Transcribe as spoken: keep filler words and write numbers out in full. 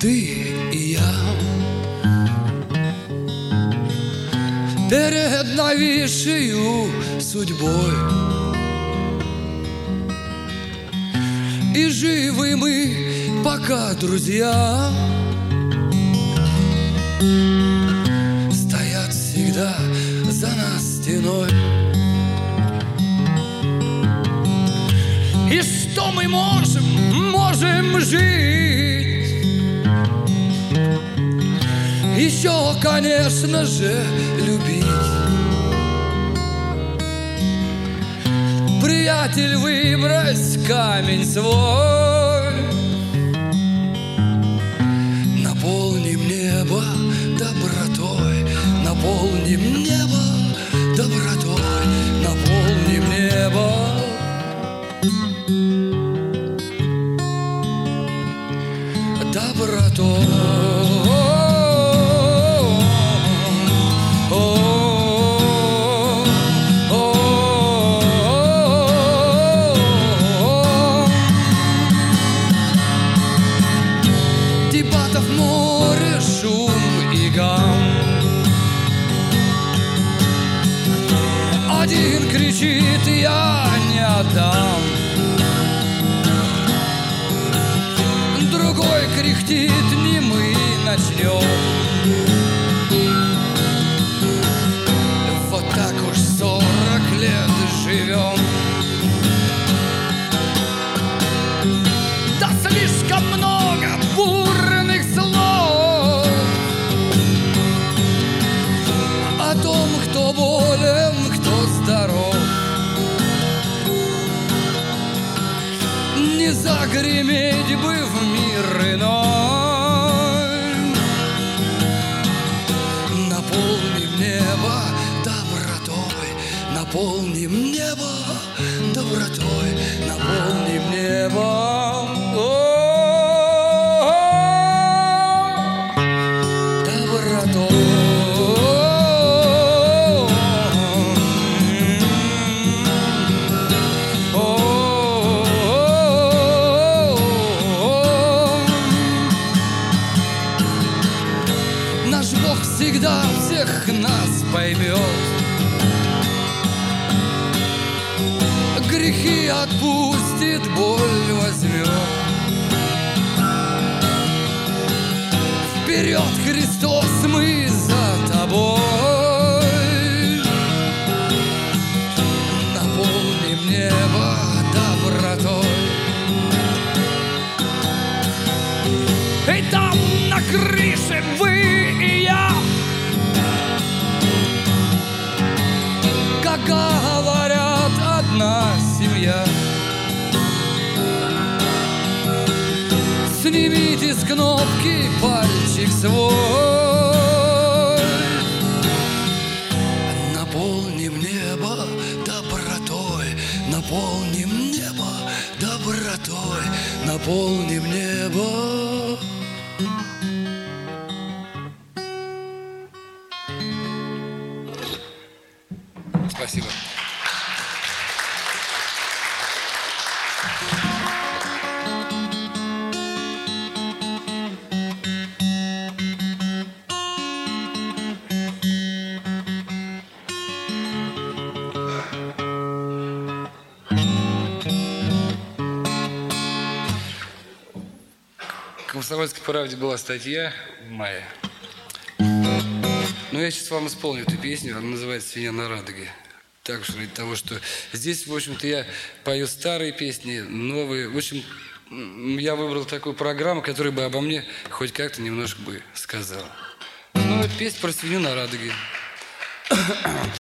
ты и я перед нависшей судьбой, и живы мы пока, друзья, стоят всегда за нас стеной. И что мы можем, можем жить еще, конечно же, любить. Приятель, выбрось камень свой, наполним небо добротой, наполним небо добротой, наполним небо добротой. Дебатов море, шум и гам. Один кричит: я не отдам. Другой кряхтит: не мы начнем. Вот так уж сорок лет живем. Да слишком много бурных слов о том, кто болен, кто здоров. Не загреметь бы в мир иной, наполним небо добротой, наполним небо добротой, наполним небо. Наш Бог всегда всех нас поймет, грехи отпустит, боль возьмет. Вперед, Христос, мы за тобой. Наполним небо добротой. И там на крыше вы и я, как говорят, одна семья. Снимите с кнопки пальчик свой, наполним небо добротой, наполним небо добротой, наполним небо. Спасибо. В «Комсомольской правде» была статья в мае. Но я сейчас вам исполню эту песню. Она называется «Свинья на радуге». Так что ради того, что здесь, в общем-то, я пою старые песни, новые. В общем, я выбрал такую программу, которая бы обо мне хоть как-то немножко бы сказала. Ну, это песня про свинью на радуге.